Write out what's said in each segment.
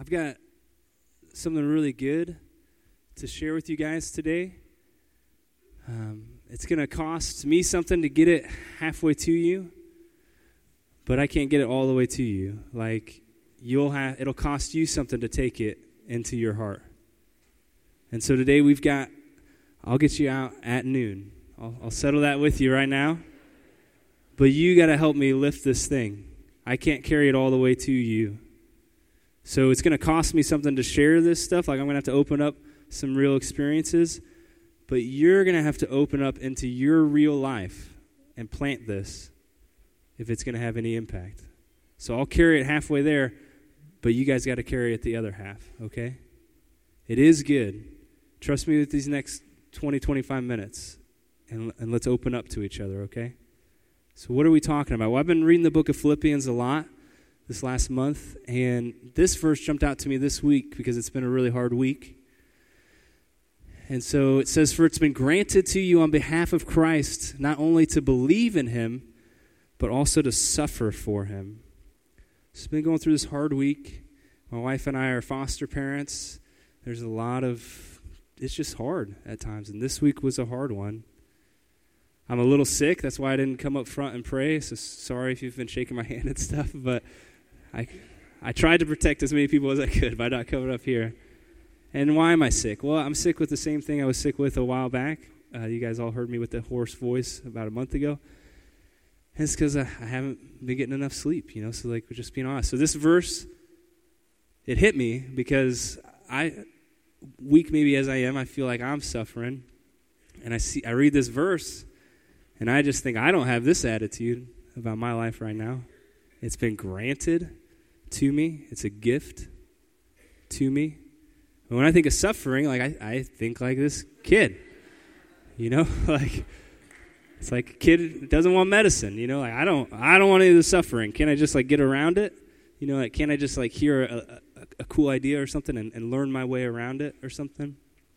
I've got something really good to share with you guys today. It's going to cost me something to get it halfway to you, but I can't get it all the way to you. Like, it'll cost you something to take it into your heart. And so today I'll get you out at noon. I'll settle that with you right now. But you got to help me lift this thing. I can't carry it all the way to you. So it's going to cost me something to share this stuff. Like, I'm going to have to open up some real experiences. But you're going to have to open up into your real life and plant this if it's going to have any impact. So I'll carry it halfway there, but you guys got to carry it the other half, okay? It is good. Trust me with these next 20, 25 minutes, and let's open up to each other, okay? So what are we talking about? Well, I've been reading the book of Philippians a lot this last month, and this verse jumped out to me this week because it's been a really hard week. And so it says, "For it's been granted to you on behalf of Christ, not only to believe in him, but also to suffer for him." So I've been going through this hard week. My wife and I are foster parents. There's it's just hard at times, and this week was a hard one. I'm a little sick. That's why I didn't come up front and pray, so sorry if you've been shaking my hand and stuff, but I tried to protect as many people as I could by not coming up here. And why am I sick? Well, I'm sick with the same thing I was sick with a while back. You guys all heard me with the hoarse voice about a month ago. And it's because I haven't been getting enough sleep, so we're just being honest. So this verse, it hit me because weak maybe as I am, I feel like I'm suffering. And I read this verse, and I just think I don't have this attitude about my life right now. It's been granted to me. It's a gift to me. And when I think of suffering, I think like this kid, like it's like a kid doesn't want medicine, like I don't want any of the suffering. Can I just get around it? Can't I just hear a cool idea or something and learn my way around it or something?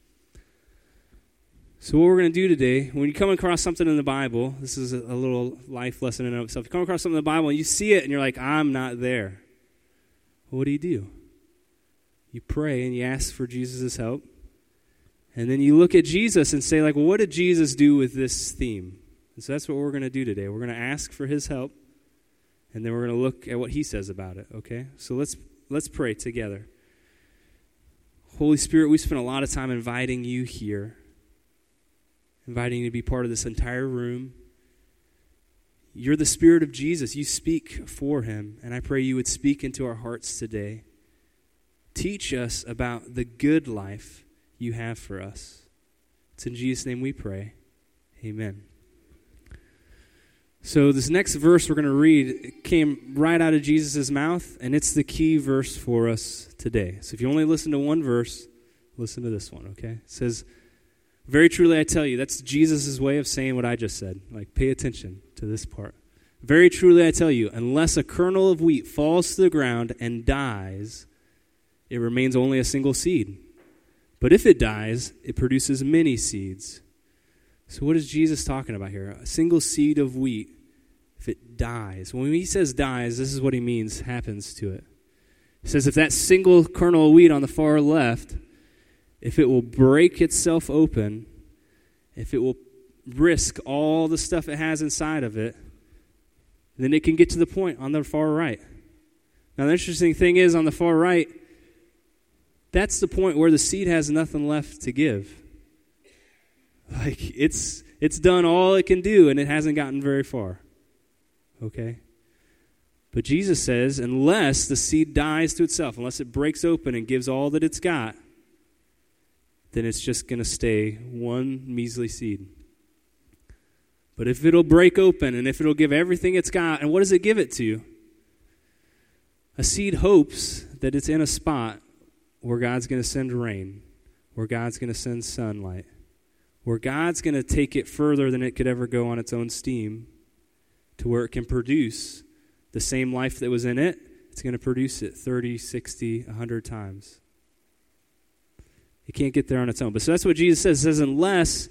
So what we're going to do today, when you come across something in the Bible, this is a little life lesson in and of itself. You come across something in the Bible and you see it and you're like, I'm not there. Well, what do? You pray and you ask for Jesus' help. And then you look at Jesus and say, well, what did Jesus do with this theme? And so that's what we're going to do today. We're going to ask for his help, and then we're going to look at what he says about it, okay? So let's pray together. Holy Spirit, we spent a lot of time inviting you here, inviting you to be part of this entire room. You're the Spirit of Jesus. You speak for him, and I pray you would speak into our hearts today. Teach us about the good life you have for us. It's in Jesus' name we pray. Amen. So this next verse we're going to read came right out of Jesus' mouth, and it's the key verse for us today. So if you only listen to one verse, listen to this one, okay? It says, "Very truly I tell you," that's Jesus' way of saying what I just said. Pay attention to this part. "Very truly I tell you, unless a kernel of wheat falls to the ground and dies, it remains only a single seed. But if it dies, it produces many seeds." So what is Jesus talking about here? A single seed of wheat, if it dies. When he says dies, this is what he means happens to it. He says if that single kernel of wheat on the far left, if it will break itself open, if it will risk all the stuff it has inside of it, then it can get to the point on the far right. Now the interesting thing is on the far right, that's the point where the seed has nothing left to give. It's done all it can do, and it hasn't gotten very far. Okay? But Jesus says, unless the seed dies to itself, unless it breaks open and gives all that it's got, then it's just going to stay one measly seed. But if it'll break open, and if it'll give everything it's got, and what does it give it to? A seed hopes that it's in a spot where God's going to send rain, where God's going to send sunlight, where God's going to take it further than it could ever go on its own steam, to where it can produce the same life that was in it. It's going to produce it 30, 60, 100 times. It can't get there on its own. But so that's what Jesus says. He says, unless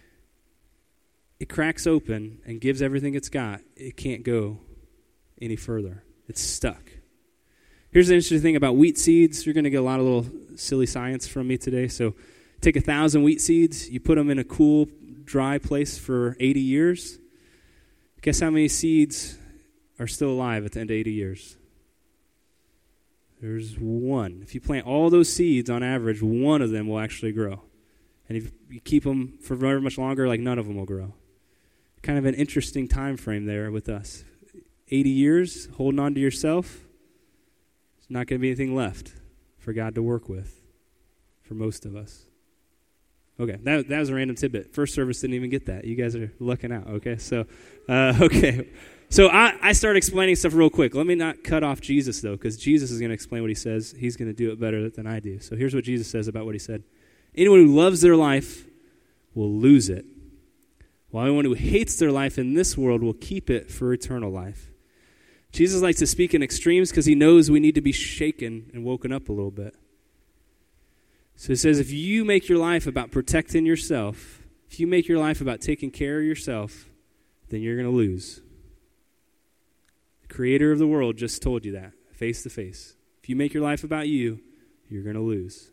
it cracks open and gives everything it's got, it can't go any further. It's stuck. Here's the interesting thing about wheat seeds. You're going to get a lot of little silly science from me today. So take 1,000 wheat seeds, you put them in a cool, dry place for 80 years. Guess how many seeds are still alive at the end of 80 years? There's one. If you plant all those seeds, on average, one of them will actually grow. And if you keep them for very much longer, like none of them will grow. Kind of an interesting time frame there with us. 80 years, holding on to yourself, there's not going to be anything left for God to work with for most of us. Okay, that was a random tidbit. First service didn't even get that. You guys are lucking out, okay? So, So I start explaining stuff real quick. Let me not cut off Jesus, though, because Jesus is going to explain what he says. He's going to do it better than I do. So here's what Jesus says about what he said. Anyone who loves their life will lose it, while anyone who hates their life in this world will keep it for eternal life. Jesus likes to speak in extremes because he knows we need to be shaken and woken up a little bit. So he says, if you make your life about protecting yourself, if you make your life about taking care of yourself, then you're going to lose. The creator of the world just told you that, face to face. If you make your life about you, you're going to lose.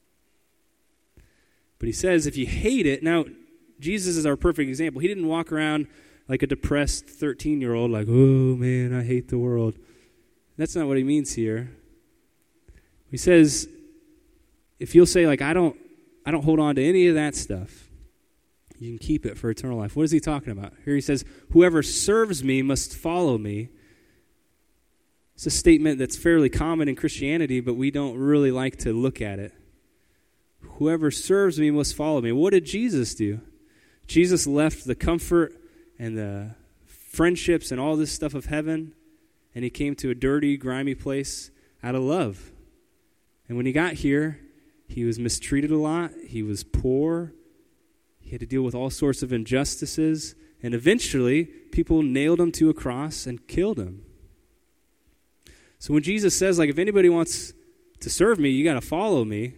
But he says, if you hate it, now, Jesus is our perfect example. He didn't walk around like a depressed 13-year-old, like, oh, man, I hate the world. That's not what he means here. He says, if you'll say, like, I don't hold on to any of that stuff, you can keep it for eternal life. What is he talking about? Here he says, whoever serves me must follow me. It's a statement that's fairly common in Christianity, but we don't really like to look at it. Whoever serves me must follow me. What did Jesus do? Jesus left the comfort and the friendships and all this stuff of heaven, and he came to a dirty, grimy place out of love. And when he got here, he was mistreated a lot. He was poor. He had to deal with all sorts of injustices. And eventually, people nailed him to a cross and killed him. So when Jesus says, like, if anybody wants to serve me, you got to follow me.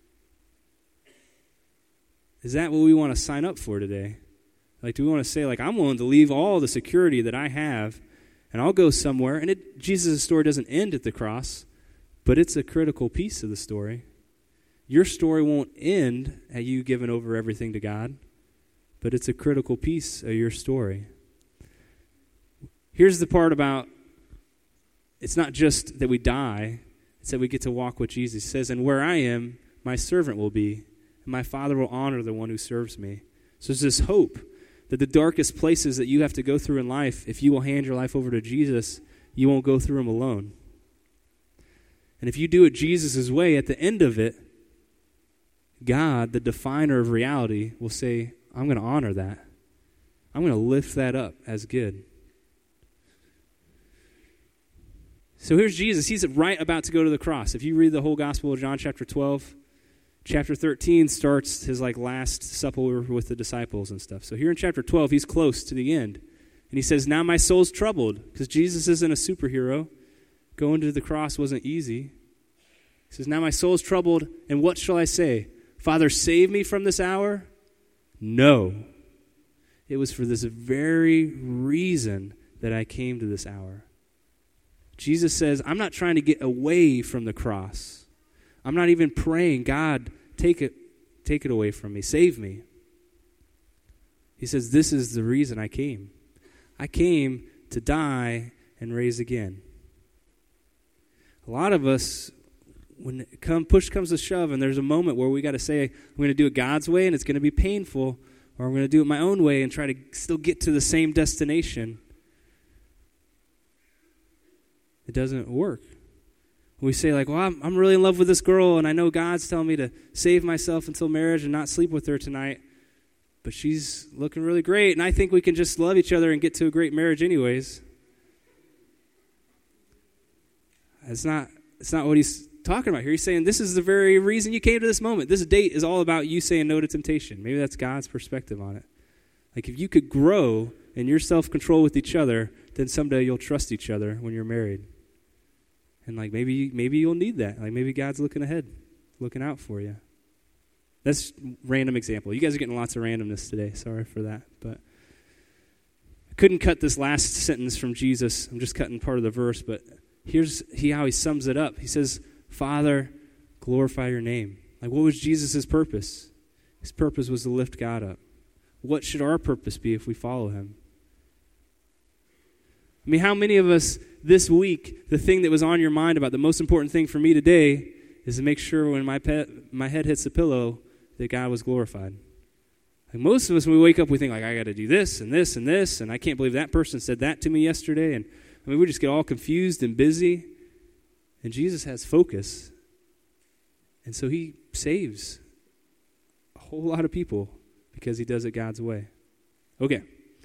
Is that what we want to sign up for today? Like, do we want to say, like, I'm willing to leave all the security that I have, and I'll go somewhere. And Jesus' story doesn't end at the cross, but it's a critical piece of the story. Your story won't end at you giving over everything to God, but it's a critical piece of your story. Here's the part about, it's not just that we die, it's that we get to walk with Jesus. He says, and where I am, my servant will be, and my Father will honor the one who serves me. So there's this hope that the darkest places that you have to go through in life, if you will hand your life over to Jesus, you won't go through them alone. And if you do it Jesus' way, at the end of it, God, the definer of reality, will say, I'm going to honor that. I'm going to lift that up as good. So here's Jesus. He's right about to go to the cross. If you read the whole Gospel of John chapter 12, chapter 13 starts his last supper with the disciples and stuff. So here in chapter 12, he's close to the end. And he says, now my soul's troubled, because Jesus isn't a superhero. Going to the cross wasn't easy. He says, now my soul's troubled, and what shall I say? Father, save me from this hour? No. It was for this very reason that I came to this hour. Jesus says, I'm not trying to get away from the cross. I'm not even praying, God, take it away from me. Save me. He says, this is the reason I came. I came to die and raise again. A lot of us, when push comes to shove and there's a moment where we got to say, I'm going to do it God's way and it's going to be painful, or I'm going to do it my own way and try to still get to the same destination. It doesn't work. We say like, well, I'm really in love with this girl and I know God's telling me to save myself until marriage and not sleep with her tonight, but she's looking really great and I think we can just love each other and get to a great marriage anyways. It's not what he's talking about here. He's saying this is the very reason you came to this moment. This date is all about you saying no to temptation. Maybe that's God's perspective on it. Like if you could grow in your self-control with each other, then someday you'll trust each other when you're married. And like maybe you'll need that. Like maybe God's looking ahead, looking out for you. That's random example. You guys are getting lots of randomness today. Sorry for that. But I couldn't cut this last sentence from Jesus. I'm just cutting part of the verse, but here's how he sums it up. He says, Father, glorify your name. Like, what was Jesus' purpose? His purpose was to lift God up. What should our purpose be if we follow him? I mean, how many of us this week, the thing that was on your mind about the most important thing for me today is to make sure when my head hits the pillow that God was glorified? Like, most of us, when we wake up, we think, like, I got to do this and this and this, and I can't believe that person said that to me yesterday. And I mean, we just get all confused and busy. And Jesus has focus. And so he saves a whole lot of people because he does it God's way. Okay.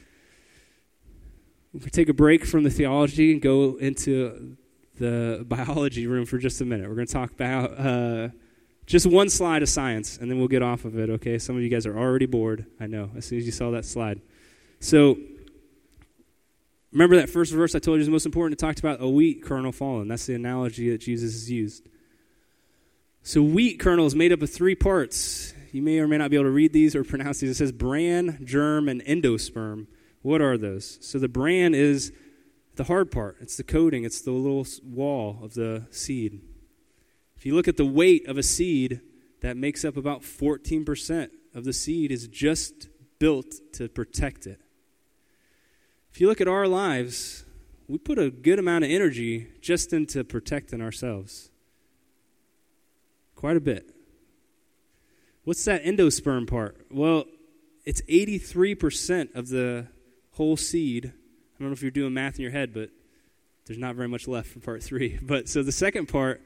We're going to take a break from the theology and go into the biology room for just a minute. We're going to talk about just one slide of science, and then we'll get off of it, okay? Some of you guys are already bored, I know, as soon as you saw that slide. So, remember that first verse I told you is the most important? It talked about a wheat kernel fallen. That's the analogy that Jesus has used. So wheat kernel is made up of 3 parts. You may or may not be able to read these or pronounce these. It says bran, germ, and endosperm. What are those? So the bran is the hard part. It's the coating. It's the little wall of the seed. If you look at the weight of a seed, that makes up about 14% of the seed is just built to protect it. If you look at our lives, we put a good amount of energy just into protecting ourselves. Quite a bit. What's that endosperm part? Well, it's 83% of the whole seed. I don't know if you're doing math in your head, but there's not very much left for part 3. But so the second part,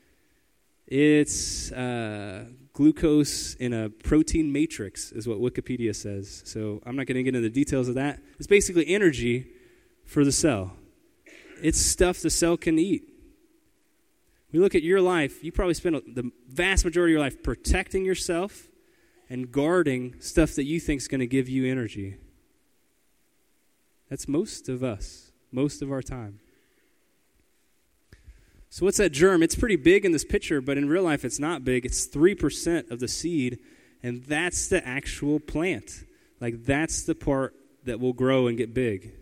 it's glucose in a protein matrix is what Wikipedia says. So I'm not going to get into the details of that. It's basically energy for the cell. It's stuff the cell can eat. We look at your life, you probably spend the vast majority of your life protecting yourself and guarding stuff that you think is going to give you energy. That's most of us, most of our time. So what's that germ? It's pretty big in this picture, but in real life it's not big. It's 3% of the seed, and that's the actual plant. Like, that's the part that will grow and get big.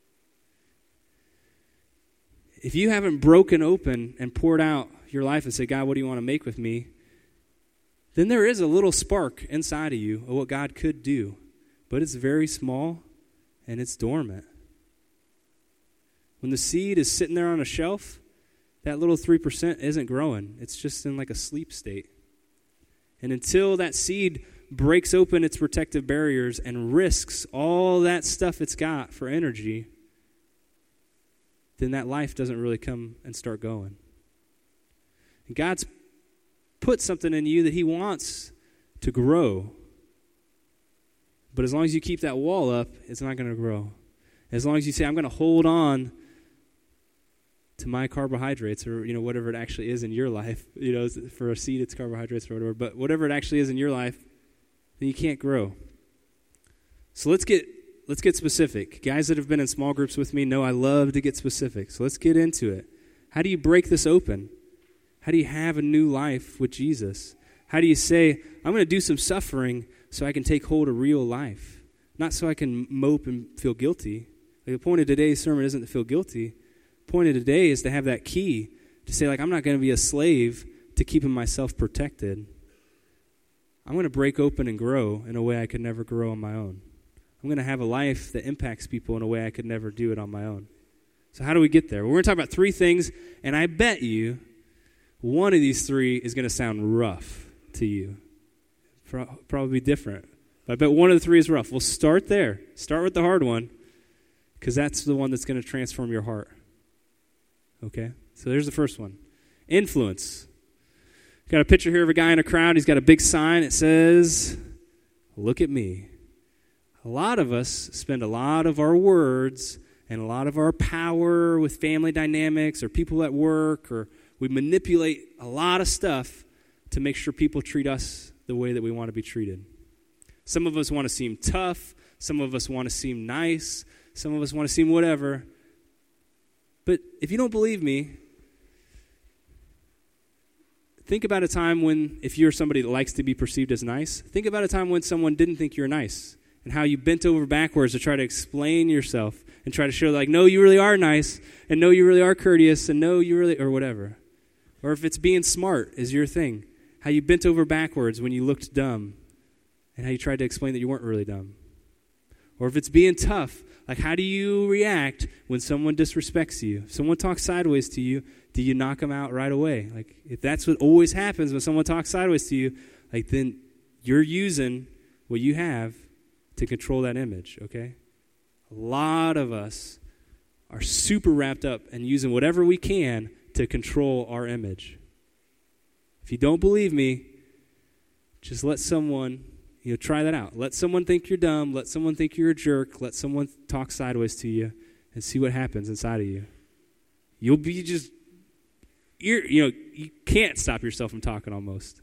If you haven't broken open and poured out your life and said, God, what do you want to make with me? Then there is a little spark inside of you of what God could do. But it's very small and it's dormant. When the seed is sitting there on a shelf, that little 3% isn't growing. It's just in like a sleep state. And until that seed breaks open its protective barriers and risks all that stuff it's got for energy, then that life doesn't really come and start going. And God's put something in you that he wants to grow. But as long as you keep that wall up, it's not going to grow. As long as you say, I'm going to hold on to my carbohydrates, or whatever it actually is in your life. For a seed, it's carbohydrates or whatever. But whatever it actually is in your life, then you can't grow. So let's get specific. Guys that have been in small groups with me know I love to get specific. So let's get into it. How do you break this open? How do you have a new life with Jesus? How do you say, I'm going to do some suffering so I can take hold of real life? Not so I can mope and feel guilty. Like, the point of today's sermon isn't to feel guilty. The point of today is to have that key to say, like, I'm not going to be a slave to keeping myself protected. I'm going to break open and grow in a way I could never grow on my own. I'm going to have a life that impacts people in a way I could never do it on my own. So how do we get there? Well, we're going to talk about 3 things, and I bet you one of these 3 is going to sound rough to you. Probably different. But I bet one of the 3 is rough. We'll start there. Start with the hard one, because that's the one that's going to transform your heart. Okay? So there's the first one. Influence. Got a picture here of a guy in a crowd. He's got a big sign. It says, "Look at me." A lot of us spend a lot of our words and a lot of our power with family dynamics or people at work, or we manipulate a lot of stuff to make sure people treat us the way that we want to be treated. Some of us want to seem tough. Some of us want to seem nice. Some of us want to seem whatever. But if you don't believe me, think about a time when, if you're somebody that likes to be perceived as nice, think about a time when someone didn't think you're nice and how you bent over backwards to try to explain yourself and try to show like, no, you really are nice, and no, you really are courteous, and no, you really, or whatever. Or if it's being smart is your thing, how you bent over backwards when you looked dumb and how you tried to explain that you weren't really dumb. Or if it's being tough, like how do you react when someone disrespects you? If someone talks sideways to you, do you knock them out right away? Like if that's what always happens when someone talks sideways to you, like then you're using what you have to control that image, okay? A lot of us are super wrapped up in using whatever we can to control our image. If you don't believe me, just let someone, try that out. Let someone think you're dumb. Let someone think you're a jerk. Let someone talk sideways to you and see what happens inside of you. You'll be just, you can't stop yourself from talking almost.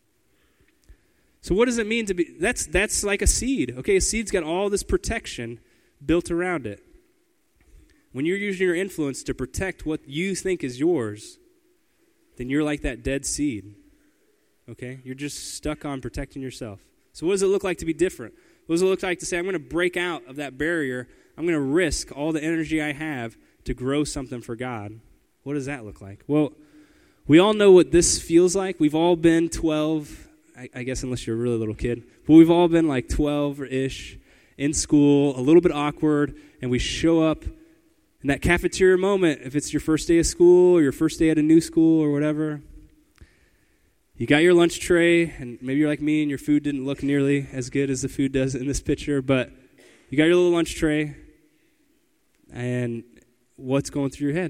So what does it mean to be, that's like a seed. Okay, a seed's got all this protection built around it. When you're using your influence to protect what you think is yours, then you're like that dead seed. Okay? You're just stuck on protecting yourself. So what does it look like to be different? What does it look like to say, I'm going to break out of that barrier. I'm going to risk all the energy I have to grow something for God. What does that look like? Well, we all know what this feels like. We've all been 12, I guess unless you're a really little kid, but we've all been like 12-ish in school, a little bit awkward, and we show up in that cafeteria moment, if it's your first day of school or your first day at a new school or whatever. You got your lunch tray, and maybe you're like me and your food didn't look nearly as good as the food does in this picture, but you got your little lunch tray, and what's going through your head?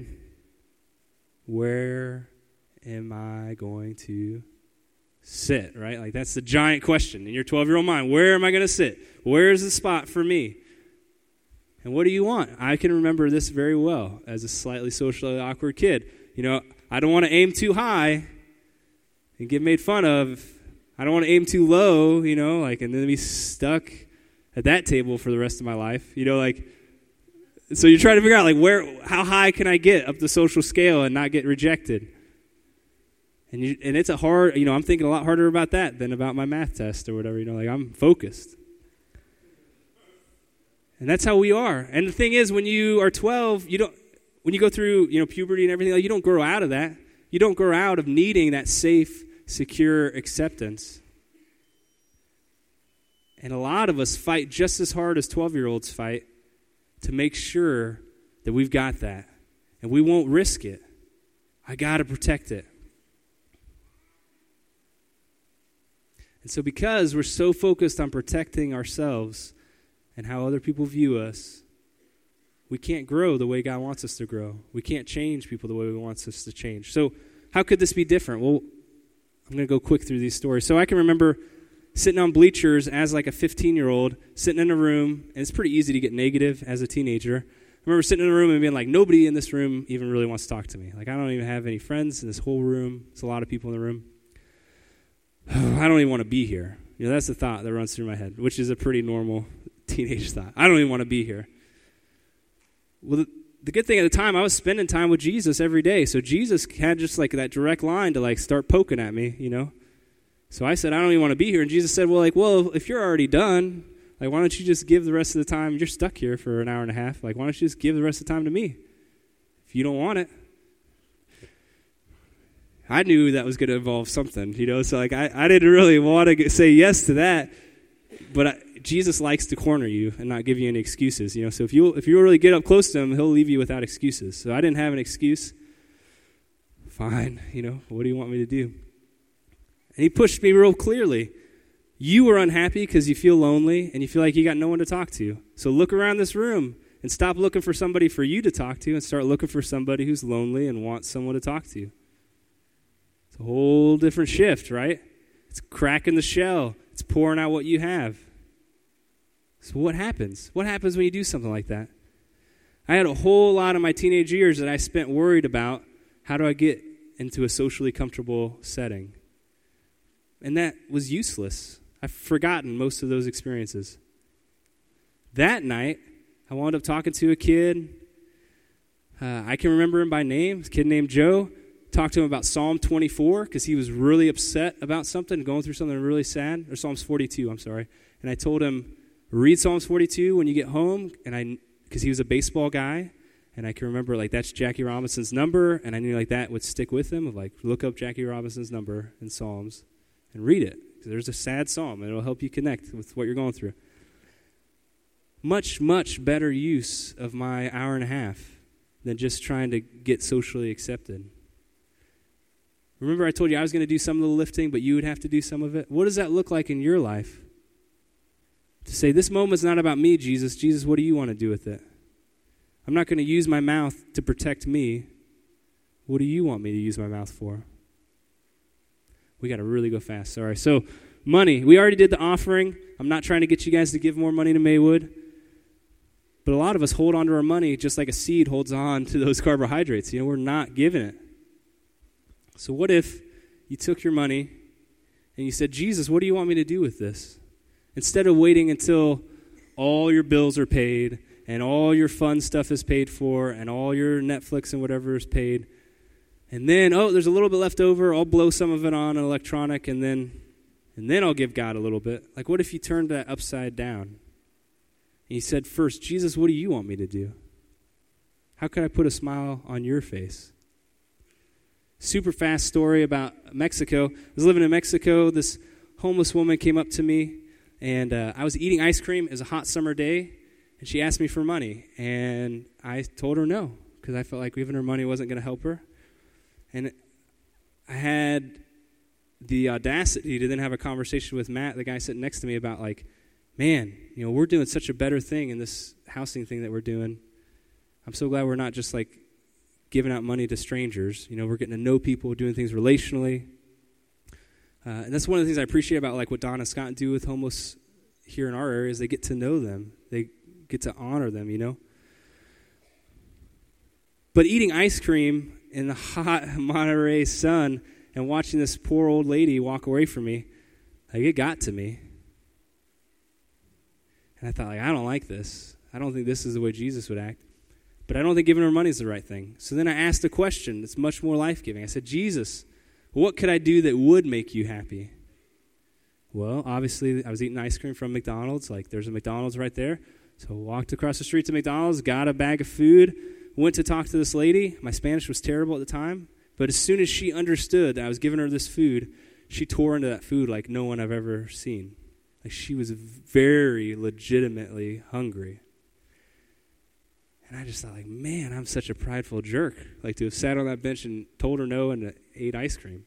Where am I going to sit, right? Like that's the giant question in your 12-year-old mind. Where am I going to sit? Where's the spot for me? And what do you want? I can remember this very well as a slightly socially awkward kid. I don't want to aim too high and get made fun of. I don't want to aim too low, and then be stuck at that table for the rest of my life. So you're trying to figure out, how high can I get up the social scale and not get rejected? And it's a hard, I'm thinking a lot harder about that than about my math test or whatever, I'm focused. And that's how we are. And the thing is, when you are 12, when you go through, puberty and everything, you don't grow out of that. You don't grow out of needing that safe, secure acceptance. And a lot of us fight just as hard as 12-year-olds fight to make sure that we've got that. And we won't risk it. I got to protect it. And so because we're so focused on protecting ourselves and how other people view us, we can't grow the way God wants us to grow. We can't change people the way He wants us to change. So how could this be different? Well, I'm going to go quick through these stories. So I can remember sitting on bleachers as like a 15-year-old, sitting in a room, and it's pretty easy to get negative as a teenager. I remember sitting in a room and being like, nobody in this room even really wants to talk to me. Like, I don't even have any friends in this whole room. There's a lot of people in the room. I don't even want to be here. That's the thought that runs through my head, which is a pretty normal teenage thought. I don't even want to be here. Well, the good thing at the time, I was spending time with Jesus every day. So Jesus had just like that direct line to like start poking at me, So I said, I don't even want to be here. And Jesus said, well, if you're already done, why don't you just give the rest of the time? You're stuck here for an hour and a half. Why don't you just give the rest of the time to me? If you don't want it. I knew that was going to involve something, So I didn't really want to say yes to that. But Jesus likes to corner you and not give you any excuses, So if you really get up close to Him, He'll leave you without excuses. So I didn't have an excuse. Fine, what do you want me to do? And He pushed me real clearly. You are unhappy because you feel lonely and you feel like you got no one to talk to. So look around this room and stop looking for somebody for you to talk to and start looking for somebody who's lonely and wants someone to talk to. It's a whole different shift, right? It's cracking the shell. It's pouring out what you have. So what happens? What happens when you do something like that? I had a whole lot of my teenage years that I spent worried about how do I get into a socially comfortable setting. And that was useless. I've forgotten most of those experiences. That night, I wound up talking to a kid. I can remember him by name. This kid named Joe. Talked to him about Psalm 24 because he was really upset about something, going through something really sad. Or Psalms 42, I'm sorry. And I told him, Read Psalms 42 when you get home, because he was a baseball guy, and I can remember, like, that's Jackie Robinson's number, and I knew, like, that would stick with him, of, like, look up Jackie Robinson's number in Psalms and read it. Because there's a sad psalm, and it'll help you connect with what you're going through. Much, much better use of my hour and a half than just trying to get socially accepted. Remember I told you I was going to do some of the lifting, but you would have to do some of it? What does that look like in your life? To say, this moment's not about me, Jesus. Jesus, what do you want to do with it? I'm not going to use my mouth to protect me. What do you want me to use my mouth for? We got to really go fast. Sorry. So, money. We already did the offering. I'm not trying to get you guys to give more money to Maywood. But a lot of us hold on to our money just like a seed holds on to those carbohydrates. We're not giving it. So what if you took your money and you said, Jesus, what do you want me to do with this? Instead of waiting until all your bills are paid and all your fun stuff is paid for and all your Netflix and whatever is paid, and then, there's a little bit left over, I'll blow some of it on an electronic, and then I'll give God a little bit. Like, what if you turned that upside down? And you said, first, Jesus, what do you want me to do? How can I put a smile on your face? Super fast story about Mexico. I was living in Mexico. This homeless woman came up to me, and I was eating ice cream. It was a hot summer day, and she asked me for money. And I told her no, because I felt like giving her money wasn't going to help her. And I had the audacity to then have a conversation with Matt, the guy sitting next to me, about like, man, we're doing such a better thing in this housing thing that we're doing. I'm so glad we're not just like giving out money to strangers. We're getting to know people, doing things relationally. And that's one of the things I appreciate about like what Don and Scott do with homeless here in our area is they get to know them. They get to honor them, But eating ice cream in the hot Monterey sun and watching this poor old lady walk away from me, like it got to me. And I thought, like, I don't like this. I don't think this is the way Jesus would act. But I don't think giving her money is the right thing. So then I asked a question that's much more life-giving. I said, Jesus, what could I do that would make you happy? Well, obviously, I was eating ice cream from McDonald's. Like, there's a McDonald's right there. So I walked across the street to McDonald's, got a bag of food, went to talk to this lady. My Spanish was terrible at the time. But as soon as she understood that I was giving her this food, she tore into that food like no one I've ever seen. Like, she was very legitimately hungry. And I just thought, like, man, I'm such a prideful jerk. Like, to have sat on that bench and told her no and ate ice cream.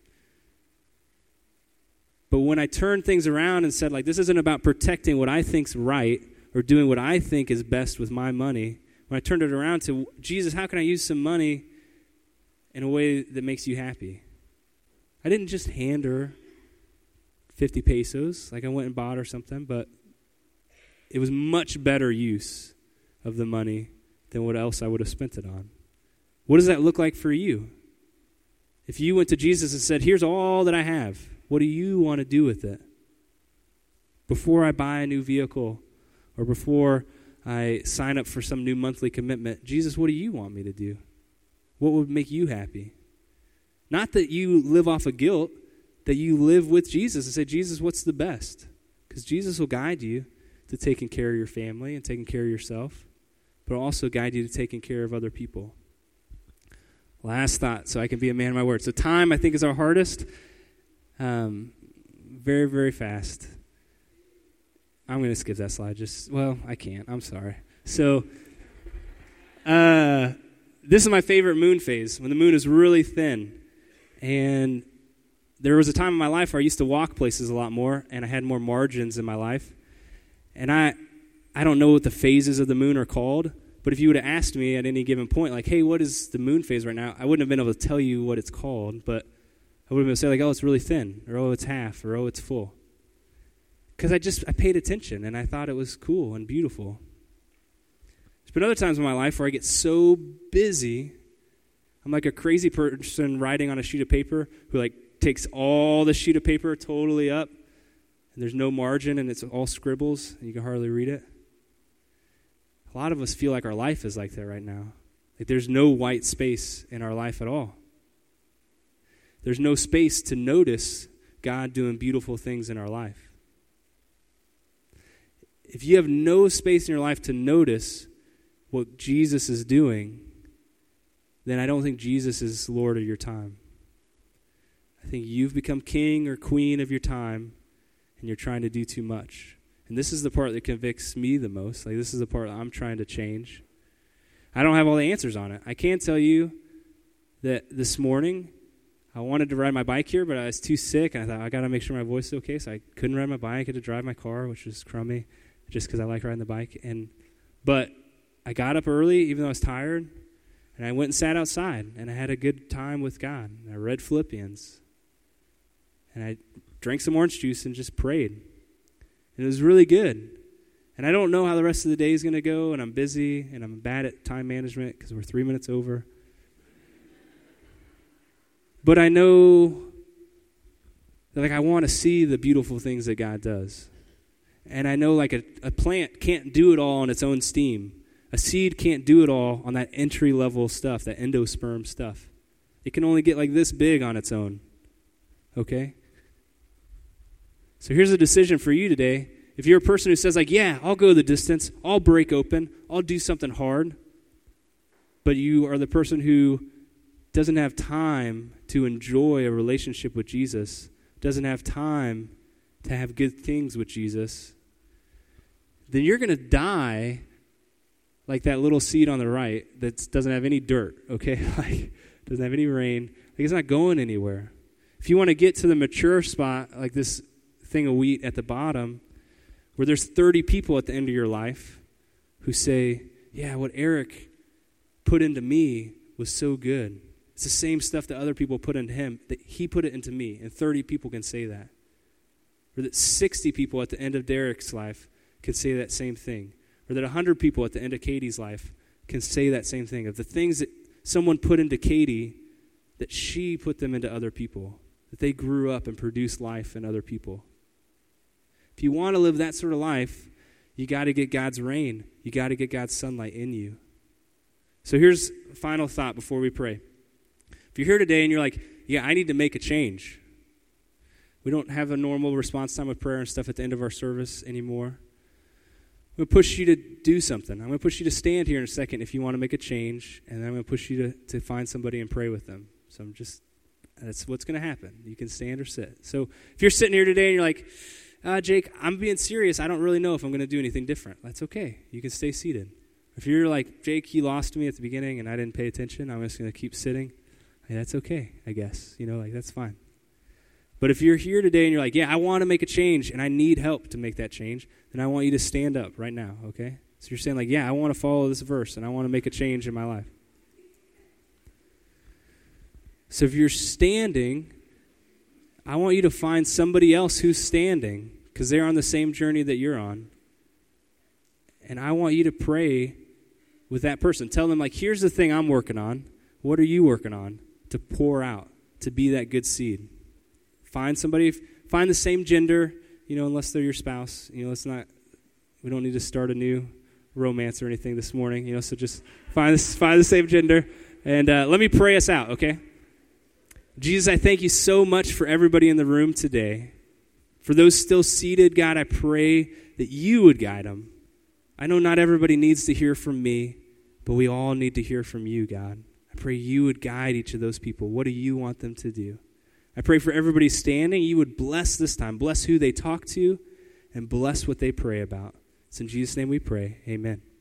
But when I turned things around and said, like, this isn't about protecting what I think's right or doing what I think is best with my money, when I turned it around to, Jesus, how can I use some money in a way that makes you happy? I didn't just hand her 50 pesos, like I went and bought her something, but it was much better use of the money than what else I would have spent it on. What does that look like for you? If you went to Jesus and said, here's all that I have, what do you want to do with it? Before I buy a new vehicle or before I sign up for some new monthly commitment, Jesus, what do you want me to do? What would make you happy? Not that you live off of guilt, that you live with Jesus and say, Jesus, what's the best? Because Jesus will guide you to taking care of your family and taking care of yourself, but also guide you to taking care of other people. Last thought, so I can be a man of my word. So time, I think, is our hardest. Very, very fast. I'm going to skip that slide. I can't. I'm sorry. So, this is my favorite moon phase, when the moon is really thin. And there was a time in my life where I used to walk places a lot more, and I had more margins in my life. And I don't know what the phases of the moon are called, but if you would have asked me at any given point, like, hey, what is the moon phase right now? I wouldn't have been able to tell you what it's called, but I would have been able to say, like, oh, it's really thin, or oh, it's half, or oh, it's full. Because I paid attention, and I thought it was cool and beautiful. There's been other times in my life where I get so busy, I'm like a crazy person writing on a sheet of paper who, like, takes all the sheet of paper totally up, and there's no margin, and it's all scribbles, and you can hardly read it. A lot of us feel like our life is like that right now. Like, there's no white space in our life at all. There's no space to notice God doing beautiful things in our life. if you have no space in your life to notice what Jesus is doing, then I don't think Jesus is Lord of your time. I think you've become king or queen of your time, and you're trying to do too much. And this is the part that convicts me the most. Like, this is the part I'm trying to change. I don't have all the answers on it. I can tell you that this morning, I wanted to ride my bike here, but I was too sick, and I thought, I got to make sure my voice is okay, so I couldn't ride my bike. I had to drive my car, which was crummy, just because I like riding the bike. But I got up early, even though I was tired, and I went and sat outside, and I had a good time with God. I read Philippians. And I drank some orange juice and just prayed. And it was really good. And I don't know how the rest of the day is going to go, and I'm busy, and I'm bad at time management because we're 3 minutes over. But I know that, like, I want to see the beautiful things that God does. And I know, like, a plant can't do it all on its own steam. A seed can't do it all on that entry-level stuff, that endosperm stuff. It can only get like this big on its own. Okay? So here's a decision for you today. If you're a person who says, like, yeah, I'll go the distance, I'll break open, I'll do something hard, but you are the person who doesn't have time to enjoy a relationship with Jesus, doesn't have time to have good things with Jesus, then you're going to die like that little seed on the right that doesn't have any dirt, okay? Like, doesn't have any rain. Like, it's not going anywhere. If you want to get to the mature spot, like this thing of wheat at the bottom, where there's 30 people at the end of your life who say, yeah, what Eric put into me was so good. It's the same stuff that other people put into him, that he put it into me, and 30 people can say that. Or that 60 people at the end of Derek's life can say that same thing. Or that 100 people at the end of Katie's life can say that same thing. Of the things that someone put into Katie, that she put them into other people. That they grew up and produced life in other people. If you want to live that sort of life, you got to get God's rain. You got to get God's sunlight in you. So here's a final thought before we pray. If you're here today and you're like, yeah, I need to make a change. We don't have a normal response time with prayer and stuff at the end of our service anymore. I'm going to push you to do something. I'm going to push you to stand here in a second if you want to make a change, and then I'm going to push you to find somebody and pray with them. So that's what's going to happen. You can stand or sit. So if you're sitting here today and you're like, Jake, I'm being serious. I don't really know if I'm going to do anything different. That's okay. You can stay seated. If you're like, Jake, you lost me at the beginning and I didn't pay attention, I'm just going to keep sitting. Hey, that's okay, I guess. That's fine. But if you're here today and you're like, yeah, I want to make a change and I need help to make that change, then I want you to stand up right now, okay? So you're saying like, yeah, I want to follow this verse and I want to make a change in my life. So if you're standing, I want you to find somebody else who's standing because they're on the same journey that you're on. And I want you to pray with that person. Tell them, like, here's the thing I'm working on. What are you working on to pour out, to be that good seed? Find somebody, find the same gender, unless they're your spouse. We don't need to start a new romance or anything this morning, so just find the same gender. And let me pray us out, okay? Jesus, I thank you so much for everybody in the room today. For those still seated, God, I pray that you would guide them. I know not everybody needs to hear from me, but we all need to hear from you, God. I pray you would guide each of those people. What do you want them to do? I pray for everybody standing, you would bless this time. Bless who they talk to and bless what they pray about. It's in Jesus' name we pray. Amen.